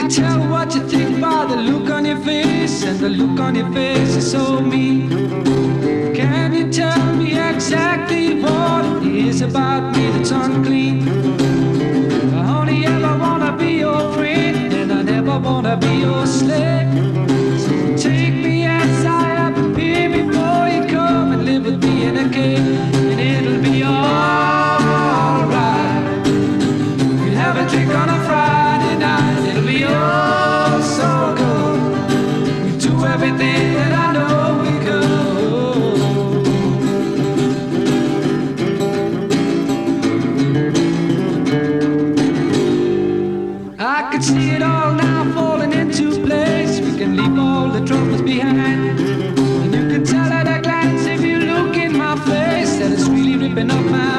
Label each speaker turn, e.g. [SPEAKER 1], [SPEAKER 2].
[SPEAKER 1] tell what you think by the look on your face, and the look on your face is so mean. Can you tell me exactly what it is about me that's unclean? I only ever wanna be your friend, and I never wanna be your slave. So take me as I am, prepare before you come and live with me in a cave, and it'll be alright. We'll have a drink on a Friday night, it'll be oh so good. We'll do everything that I know we could. I can see it all now falling into place. We can leave all the troubles behind, and you can tell at a glance if you look in my face that it's really ripping up my